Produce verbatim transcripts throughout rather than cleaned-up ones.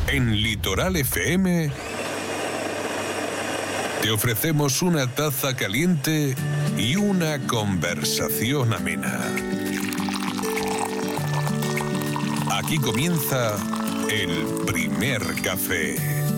En Litoral F M te ofrecemos una taza caliente y una conversación amena. Aquí comienza el primer café.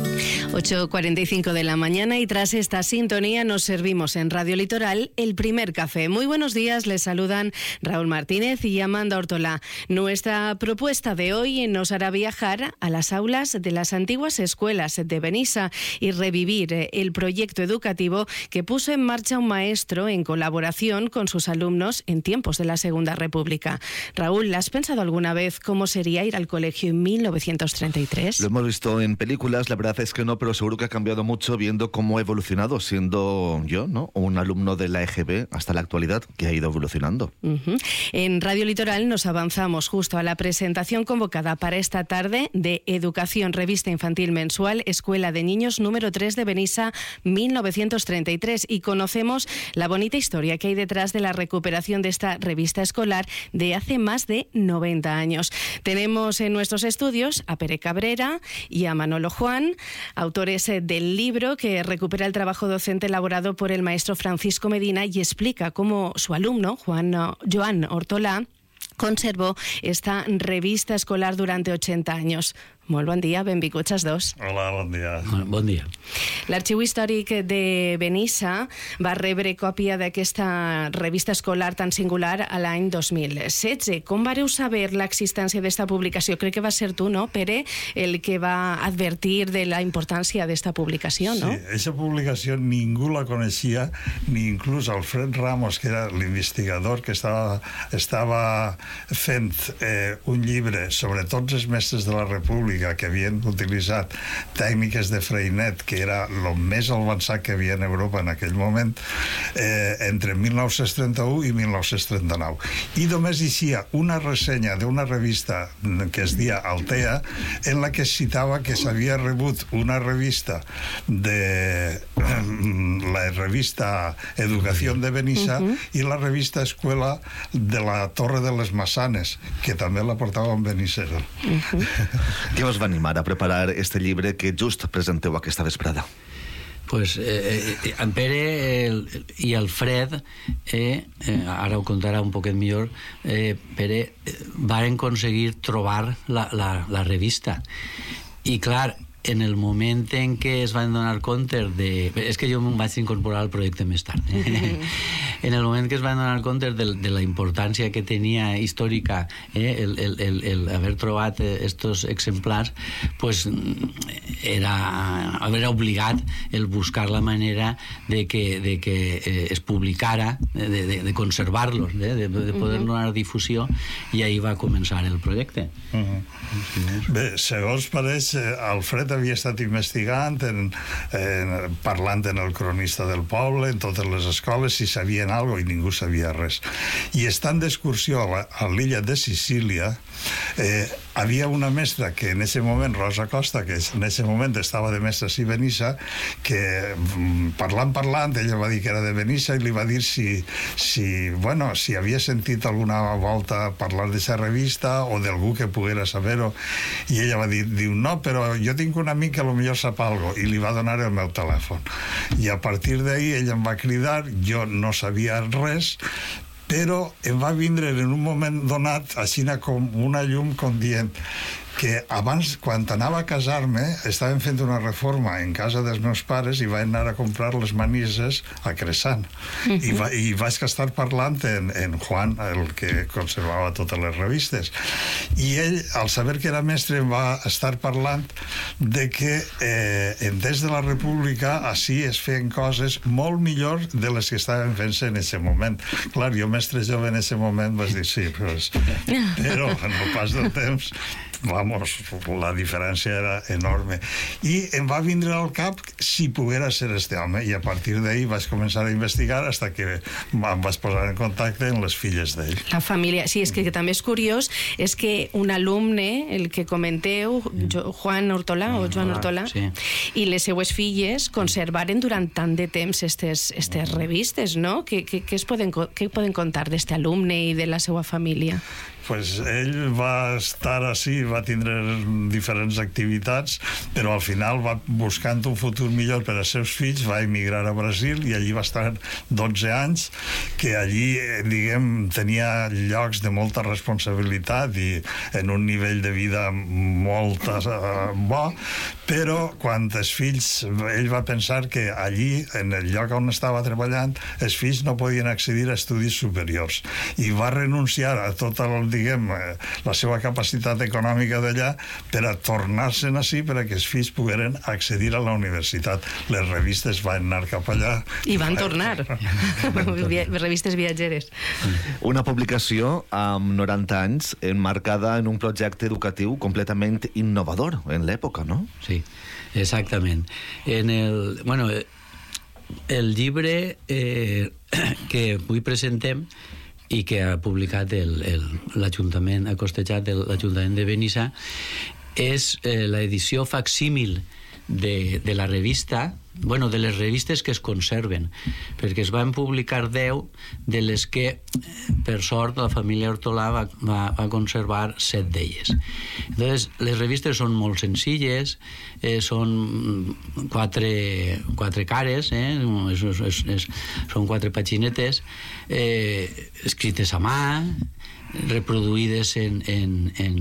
ocho cuarenta y cinco de la mañana y tras esta sintonía nos servimos en Radio Litoral el primer café. Muy buenos días, les saludan Raúl Martínez y Amanda Ortola. Nuestra propuesta de hoy nos hará viajar a las aulas de las antiguas escuelas de Benissa y revivir el proyecto educativo que puso en marcha un maestro en colaboración con sus alumnos en tiempos de la Segunda República. Raúl, ¿has pensado alguna vez cómo sería ir al colegio en mil novecientos treinta y tres? Lo hemos visto en películas, la verdad es que no, pero seguro que ha cambiado mucho viendo cómo ha evolucionado, siendo yo, ¿no?, un alumno de la E G B hasta la actualidad, que ha ido evolucionando. Uh-huh. En Radio Litoral nos avanzamos justo a la presentación convocada para esta tarde de Educación, revista infantil mensual, Escuela de Niños número tres de Benissa, mil novecientos treinta y tres, y conocemos la bonita historia que hay detrás de la recuperación de esta revista escolar de hace más de noventa años. Tenemos en nuestros estudios a Pere Cabrera y a Manolo Juan, autores del libro que recupera el trabajo docente elaborado por el maestro Francisco Medina y explica cómo su alumno, Juan, Joan Ortola, conservó esta revista escolar durante ochenta años. Molt bon dia, benvinguts els dos. Hola, bon dia. Bon dia. L'Arxiu Històric de Benissa va rebre còpia d'aquesta revista escolar tan singular a l'any dos mil setze. Com vareu saber l'existència d'esta publicació? Crec que va ser tu, no, Pere, el que va advertir de la importància d'esta publicació, no? Sí, aquesta publicació ningú la coneixia, ni inclús Alfred Ramos, que era l'investigador que estava, estava fent eh, un llibre sobre tots els mestres de la República que havien utilitzat tècniques de Freinet, que era el més avançat que hi havia en Europa en aquell moment, eh, entre mil nou-cents trenta-u i mil nou-cents trenta-nou. I només hi havia una ressenya d'una revista que es deia Altea, en la que citava que s'havia rebut una revista de la revista Educació de Benissa uh-huh. i la revista Escuela de la Torre de les Massanes, que també la portava en Benissero. Uh-huh. Què us va animar a preparar este llibre que just presenteu aquesta vesprada? Pues eh, eh, en Pere el, i el Fred, eh, eh, ara ho contarà un poquet millor, eh, Pere, eh, varen aconseguir trobar la, la, la revista. I clar, en el moment en què es van donar compte de... És que jo em vaig incorporar al projecte més tard. Eh? En el moment que es van donar compte de, de la importància que tenia històrica eh, el, el, el, el haver trobat estos exemplars, pues era haver obligat el buscar la manera de que, de que eh, es publicara, de, de, de conservar-los, eh, de, de poder donar difusió, i ahí va començar el projecte. Uh-huh. Bé, segons pareix, Alfred havia estat investigant, en, en, parlant en el cronista del poble, en totes les escoles, si sabien alguna cosa, i ningú sabia res. I estant d'excursió a, a l'illa de Sicília, eh, havia una mestra que en aquest moment, Rosa Costa, que en aquest moment estava de mestra a Benissa, que parlant, parlant, ella va dir que era de Benissa i li va dir si, si, bueno, si havia sentit alguna volta parlar d'aquesta revista o d'algú que poguera saber-ho, i ella va dir, diu, no, però jo tinc un amic que potser sap alguna cosa, i li va donar el meu telèfon. I a partir d'ahí ella em va cridar, jo no sabia res, però em va vindre en un moment donat així com una llum com dient que abans, quan anava a casar-me, estàvem fent una reforma en casa dels meus pares i vaig anar a comprar les manises a Cresant. Uh-huh. I, va, I vaig estar parlant en, en Juan, el que conservava totes les revistes. I ell, al saber que era mestre, em va estar parlant de que eh, des de la República així es feien coses molt millor de les que estaven fent-se en aquest moment. Clar, jo, mestre jove, en aquest moment vaig dir sí, pues, però en el pas del temps vamos, la diferència era enorme. I em va vindre al cap si poguera ser este home, i a partir d'ahí vaig començar a investigar hasta que em vaig posar en contacte amb les filles d'ell. La família, sí, és que, que també és curiós, és que un alumne, el que comenteu, Juan Ortola, o Joan Ortola, sí, i les seues filles conservaren durant tant de temps estes, estes revistes, no? Què, què, què, es poden, què poden contar d'este alumne i de la seva família? pues ell va estar així, va tindre diferents activitats, però al final va buscant un futur millor per als seus fills, va emigrar a Brasil i allí va estar dotze anys, que allí, diguem, tenia llocs de molta responsabilitat i en un nivell de vida molt uh, bo, però quan els fills, ell va pensar que allí, en el lloc on estava treballant, els fills no podien accedir a estudis superiors i va renunciar a tota el, diguem, la seva capacitat econòmica d'allà per a tornar-se'n així per a que els fills pogueren accedir a la universitat. Les revistes van anar cap allà. I van tornar. Revistes viatgeres. Una publicació amb noranta anys enmarcada en un projecte educatiu completament innovador en l'època, no? Sí, exactament. En el, bueno, el llibre eh, que avui presentem i que ha publicat l'Ajuntament, ha costejat l'Ajuntament de Benissa, és eh, l'edició facsímil de, de la revista, bueno, de les revistes que es conserven, perquè es van publicar deu, de les que, per sort, la família Hortolà va, va, va conservar set d'elles. Entonces, les revistes són molt senzilles, eh, són quatre, quatre cares, eh, és, és, és, són quatre paginetes, eh, escrites a mà, reproduïdes en, en, en,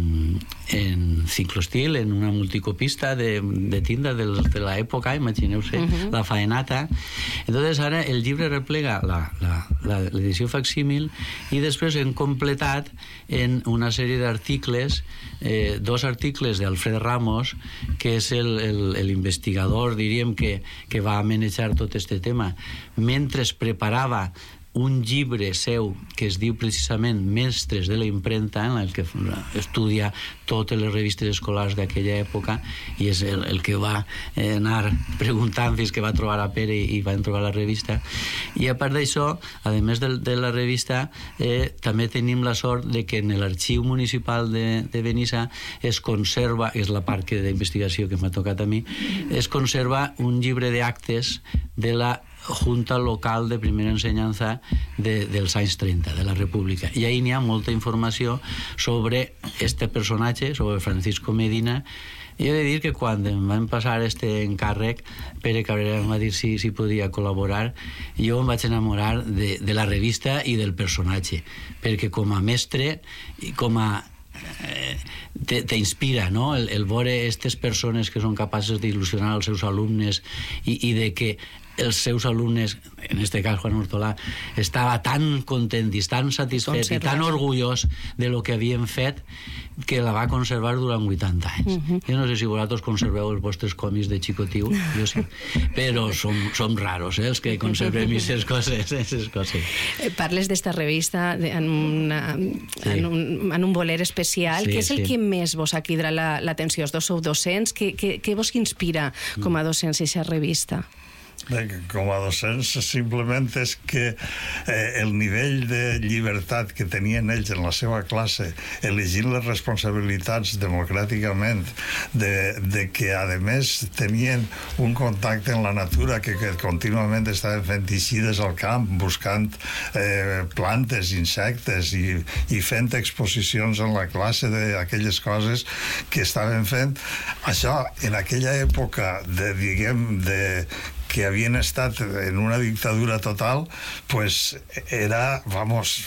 en ciclostil, en una multicopista de, de tinta de, de l'època, imagineu-se, uh-huh. la faenata. Entonces ara el llibre replega l'edició facsímil i després hem completat en una sèrie d'articles, eh, dos articles d'Alfred Ramos, que és l'investigador, diríem, que, que va manejar tot este tema, mentre es preparava un llibre seu que es diu precisament Mestres de la impremta, en el que estudia totes les revistes escolars d'aquella època, i és el, el que va anar preguntant fins que va trobar a Pere i va trobar la revista. I a part d'això, a més de, de la revista, eh, també tenim la sort de que en l'arxiu municipal de, de Benissa es conserva, és la part d'investigació que m'ha tocat a mi, es conserva un llibre d'actes de la Junta Local de Primera Ensenyança de, dels anys trenta, de la República. I ahí n'hi ha molta informació sobre este personatge, sobre Francisco Medina. I he de dir que quan em van passar este encàrrec, Pere Cabrera em va dir si, si podia col·laborar, jo em vaig enamorar de, de la revista i del personatge, perquè com a mestre i com a eh, t'inspira, no? El, el veure aquestes persones que són capaces d'il·lusionar els seus alumnes i, i de que els seus alumnes, en este cas Juan Hortolà, estava tan content i tan satisfet i tan orgullós de lo que havien fet que la va conservar durant vuitanta anys. Uh-huh. Jo no sé si vosaltres conserveu els vostres còmics de xicotiu, jo sí, però som, som raros, eh, els que conservem aquestes coses, aquestes coses. Parles d'esta revista de, en, una, sí. en, un, en un voler especial. Sí, què és el sí. que més vos ha cridat l'atenció? Els dos sou docents, què, què, què vos inspira com a docents aquesta revista? Bé, com a docents simplement és que eh, el nivell de llibertat que tenien ells en la seva classe, elegint les responsabilitats democràticament, de, de que a més tenien un contacte amb la natura, que, que contínuament estaven fent eixides al camp, buscant eh, plantes, insectes i, i fent exposicions en la classe d'aquelles coses que estaven fent. Això, en aquella època de, diguem, de que havien estat en una dictadura total, pues era, vamos,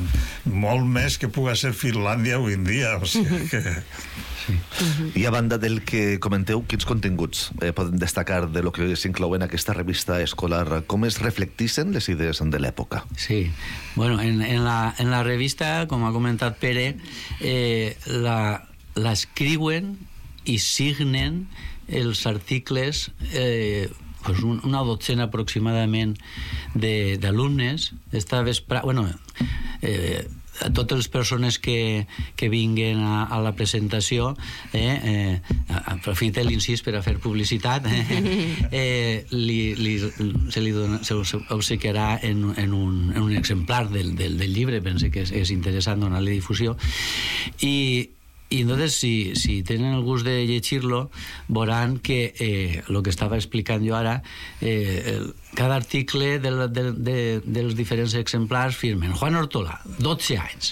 molt més que pugui ser Finlàndia avui en dia. O sigui que... Sí. I a banda del que comenteu, quins continguts eh, poden destacar de lo que s'inclou en aquesta revista escolar? Com es reflectixen les idees de l'època? Sí, bueno, en, en, la, en la revista, com ha comentat Pere, eh, la, l'escriuen i signen els articles eh, pues un, una dotzena aproximadament d'alumnes. Esta vespre, bueno, eh, a totes les persones que, que vinguen a, a la presentació, eh, eh, aprofita l'incís per a fer publicitat, eh, eh, li, li, se li dona, se obsequiarà en, en, un, en un exemplar del, del, del llibre. Pense que és, és interessant donar-li difusió. I I entonces, si, si tenen el gust de llegir-lo, veuran que eh, el que estava explicant jo ara, eh, el, cada article de, de, de, dels diferents exemplars firmen Juan Hortolà, dotze anys,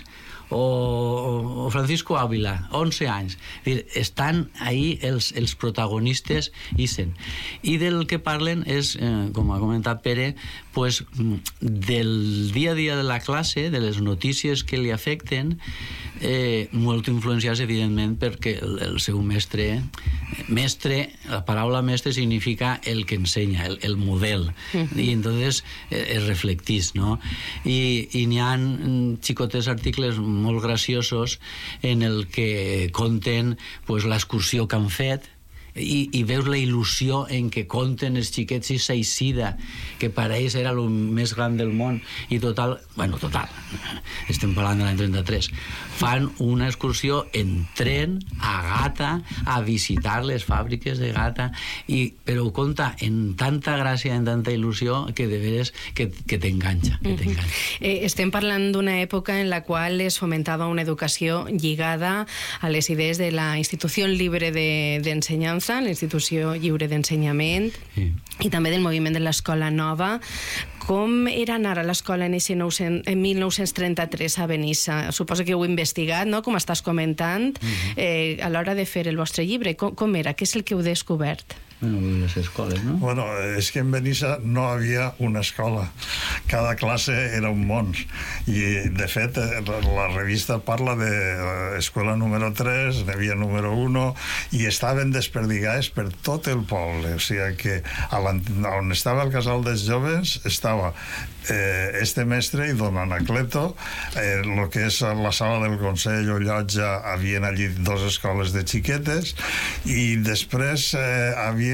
o, o Francisco Ávila, onze anys. Dir, estan ahí els, els protagonistes isen. I del que parlen és, eh, com ha comentat Pere, pues, del dia a dia de la classe, de les notícies que li afecten, eh, molt influenciats, evidentment, perquè el, el seu mestre, mestre, la paraula mestre significa el que ensenya, el, el model, uh-huh. i entonces eh, es reflectís, no? I, i n'hi ha xicotes articles molt graciosos en el que conten pues, l'excursió que han fet, i, i veus la il·lusió en què conten els xiquets i s'aixida, que per a ells era el més gran del món, i total, bueno, total, estem parlant de l'any trenta-tres, fan una excursió en tren a Gata, a visitar les fàbriques de Gata, i, però ho conta en tanta gràcia, en tanta il·lusió, que de veres que, que t'enganxa, que t'enganxa. Uh-huh. eh, estem parlant d'una època en la qual es fomentava una educació lligada a les idees de la Institució Libre d'Ensenyança, de, la Institució Lliure d'Ensenyament, sí. i també del moviment de l'Escola Nova. Com era anar a l'escola en, en mil nou-cents trenta-tres a Benissa? Suposo que heu investigat, no?, com estàs comentant, uh-huh. eh, a l'hora de fer el vostre llibre. Com, com era? Què és el que heu descobert? Bueno, les escoles, no? Bueno, és que en Benissa no havia una escola. Cada classe era un món. I, de fet, la revista parla de escola número tres, n'hi havia número uno, i estaven desperdigades per tot el poble. O sigui que on estava el casal dels joves estava eh, este mestre i don Anacleto, eh, el que és la sala del Consell o llotja, havien allí dos escoles de xiquetes, i després eh, havia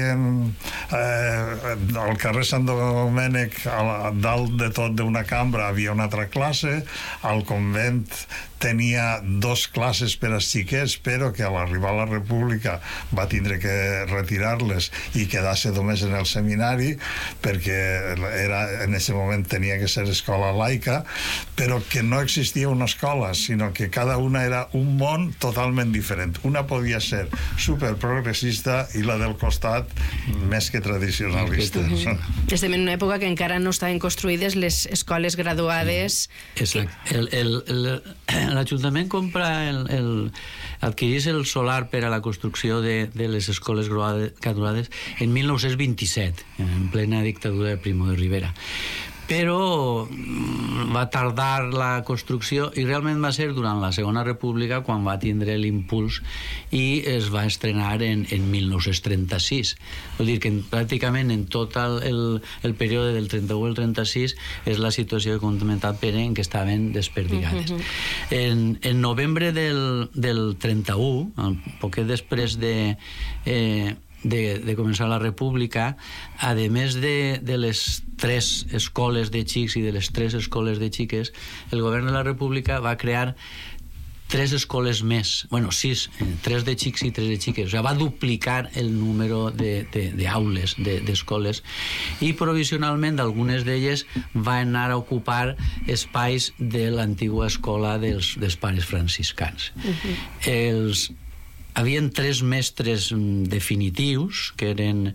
Eh, al carrer Sant Domènec, a dalt de tot d'una cambra havia una altra classe, al convent tenia dos classes per als xiquets, però que a l'arribar a la República va tindre que retirar-les i quedar-se només en el seminari, perquè era, en aquest moment tenia que ser escola laica, però que no existia una escola, sinó que cada una era un món totalment diferent. Una podia ser superprogressista i la del costat més que tradicionalista. Uh-huh. Estem en una època que encara no estaven construïdes les escoles graduades. Exacte. L'Ajuntament compra el, el, adquirís el solar per a la construcció de, de les escoles graduades en mil nou-cents vint-i-set, en plena dictadura de Primo de Rivera. Però va tardar la construcció i realment va ser durant la Segona República quan va tindre l'impuls i es va estrenar en, en mil nou-cents trenta-sis. Vol dir que pràcticament en tot el, el, el període del trenta-u al trenta-sis és la situació que ha comentat Pere, en què estaven desperdigades. Uh-huh. En, en novembre del, del trenta-u, un poquet després de... Eh, De, de començar la República, a més de, de les tres escoles de xics i de les tres escoles de xiques, el govern de la República va crear tres escoles més, bueno, sis, tres de xics i tres de xiques, o sigui, va duplicar el número d'aules, d'escoles, i provisionalment algunes d'elles van anar a ocupar espais de l'antigua escola dels, dels pares franciscans. Uh-huh. Els havien tres mestres definitius, que eren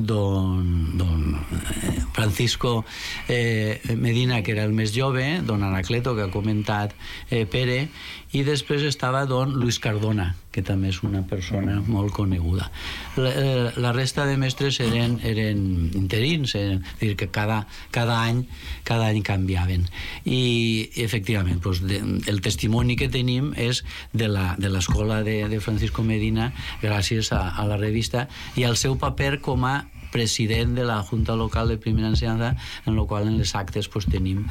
don, don Francisco eh, Medina, que era el més jove, don Anacleto, que ha comentat eh, Pere, i després estava don Luis Cardona, que també és una persona molt coneguda. La, la resta de mestres eren, eren interins, és a dir, que cada, cada any cada any canviaven. I, efectivament, doncs, de, el testimoni que tenim és de l'escola de, de Francisco Medina, gràcies a, a la revista, i al seu paper com a president de la Junta Local de Primera Enseñanza, en la qual en les actes pues, tenim,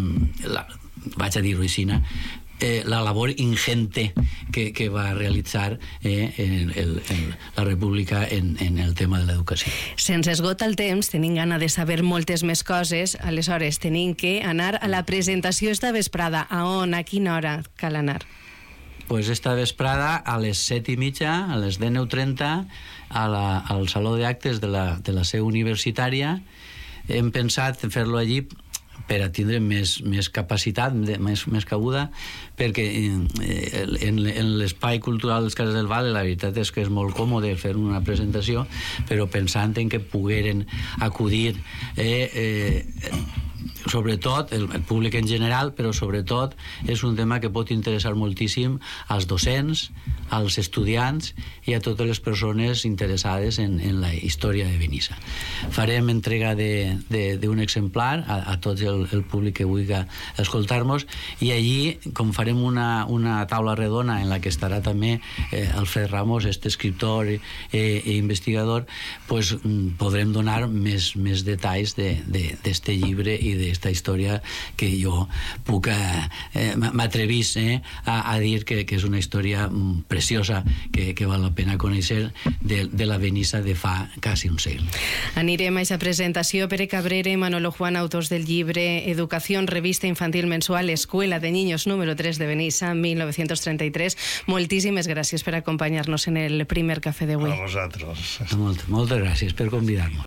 la, vaig a dir-ho així, Eh, la labor ingente que, que va realitzar eh, el, el, la República en, en el tema de l'educació. Se'ns esgota el temps, tenim gana de saber moltes més coses, aleshores tenim que anar a la presentació esta vesprada. A on, a quina hora cal anar? Pues esta vesprada a les set i mitja, a les dinou trenta, a la, al Saló d'Actes de la, de la seu universitària. Hem pensat fer-lo allí per a tindre més, més capacitat, més, més cabuda, perquè eh, en, en l'espai cultural dels Cases del Vale la veritat és que és molt còmode fer una presentació, però pensant en que pogueren acudir eh, eh, sobretot, el, el públic en general, però sobretot és un tema que pot interessar moltíssim als docents, als estudiants i a totes les persones interessades en, en la història de Benissa. Farem entrega d'un exemplar a, a tot el, el públic que vulgui escoltar-nos, i allí, com farem una, una taula redona en la que estarà també eh, Alfred Ramos, este escriptor i eh, eh, investigador, pues, podrem donar més, més detalls d'este de, llibre i d'esta història que jo puc eh, m'atrevís eh, a, a dir que, que és una història preciosa que, que val la pena conèixer de, de la Benissa de fa quasi un segle. Anirem a aquesta presentació. Pere Cabrera i Manolo Juan, autors del llibre Educación, revista infantil mensual, Escuela de Niños número tres de Benissa, mil nou-cents trenta-tres. Moltíssimes gràcies per acompanyar-nos en el primer cafè d'avui. A vosaltres. Molt, moltes gràcies per convidar-nos.